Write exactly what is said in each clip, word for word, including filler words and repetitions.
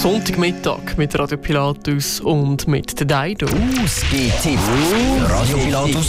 Sonntagmittag mit Radio Pilatus und mit der Daido. Ausgehtipp. Radio Pilatus.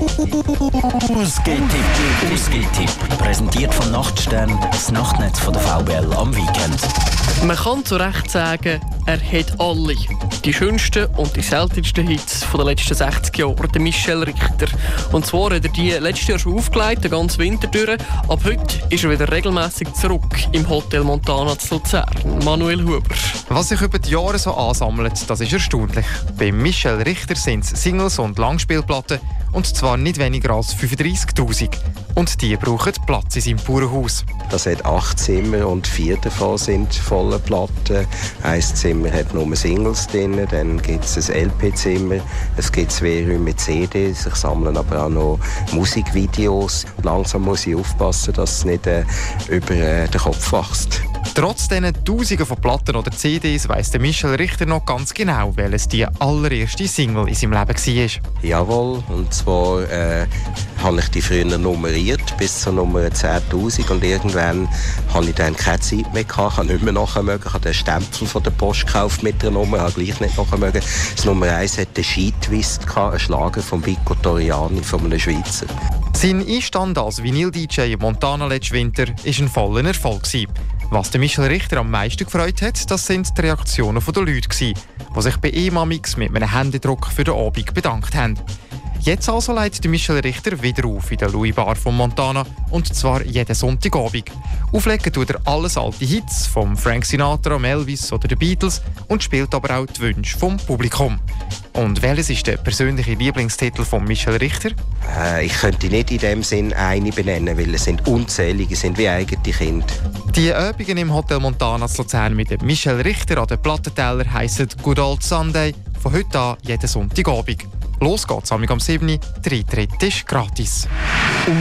Ausgehtipp. Ausgehtipp. Präsentiert vom Nachtstern, das Nachtnetz von der V B L am Weekend. Man kann zu Recht sagen, er hat alle. Die schönsten und die seltensten Hits von den letzten sechzig Jahren, der Michel Richter. Und zwar hat er die letztes Jahr schon aufgelegt, den ganzen Winter durch. Ab heute ist er wieder regelmäßig zurück im Hotel Montana zu Luzern. Manuel Huber. Was sich über die Jahre so ansammelt, das ist erstaunlich. Bei Michel Richter sind es Singles und Langspielplatten, und zwar nicht weniger als fünfunddreissigtausend. Und die brauchen Platz in seinem Bauernhaus. Das hat acht Zimmer und vier davon sind volle Platten. Ein Zimmer hat nur Singles drin, dann gibt es ein L P-Zimmer, es gibt zwei Räume mit C Ds, ich sammle aber auch noch Musikvideos. Langsam muss ich aufpassen, dass es nicht äh, über äh, den Kopf wächst. Trotz diesen Tausenden von Platten oder C Ds weiss der Michel Richter noch ganz genau, welches die allererste Single in seinem Leben war. Jawohl, und zwar äh, habe ich die früher nummeriert bis zur Nummer zehntausend und irgendwann habe ich dann keine Zeit mehr gehabt, ich habe nicht mehr nachher mögen, ich habe den Stempel von der Post gekauft mit der Nummer, habe gleich nicht nachher mögen. Das Nummer eins hatte Skitwist gehabt, ein Schlager von Vico Toriani, von einem Schweizer. Sein Einstand als Vinyl-D J im Montana letzten Winter war ein voller Erfolg. Was der Michel Richter am meisten gefreut hat, das sind die Reaktionen der Leute, die sich bei ihm amix mit einem Händedruck für den Abend bedankt haben. Jetzt also legt der Michel Richter wieder auf in der Louis Bar von Montana, und zwar jeden Sonntagabend. Auflegen tut er alles alte Hits, vom Frank Sinatra, Elvis oder den Beatles, und spielt aber auch die Wünsche vom Publikum. Und welches ist der persönliche Lieblingstitel von Michel Richter? Äh, ich könnte nicht in dem Sinn eine benennen, weil es sind unzählige, es sind wie eigene Kinder. Die Übungen im Hotel Montana zu Luzern mit dem Michel Richter an den Plattenteller heissen Good Old Sunday, von heute an jeden Sonntagabend. Los geht's am sieben Uhr, der Eintritt ist gratis.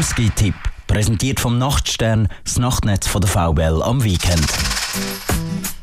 Ausgehtipp. Präsentiert vom Nachtstern, das Nachtnetz von der V B L am Weekend.